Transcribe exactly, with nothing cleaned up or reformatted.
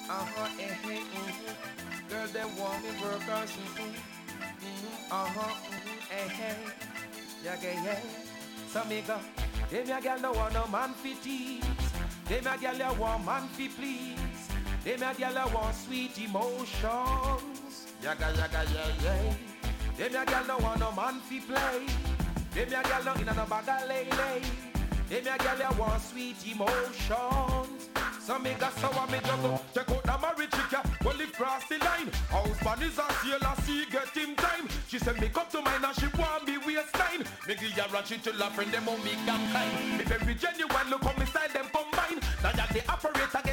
Uh-huh, eh, eh, mm-hmm. Girl, they want me workers, mm-hmm. Mm-hmm, uh-huh, mm-hmm, eh, eh. Yeah, yeah, yeah. So me go, them a girl no want no man fi tease. Them a girl you want man fi please. Them a girl you want sweet emotions. Yaga, yaga, yeah, yeah. Them a girl no want no man fi play. Them a girl no inna no bag of lay lay. Them a girl you want sweet emotions. So me got so me juggle. Check out the marriage chica. Well if cross the line. Husband is a sailor, see get him time. She said me come to mine and she want me waistline. Me give her and she tell her friend them how me can kind. If every genuine look how me style them combine. Now that the operator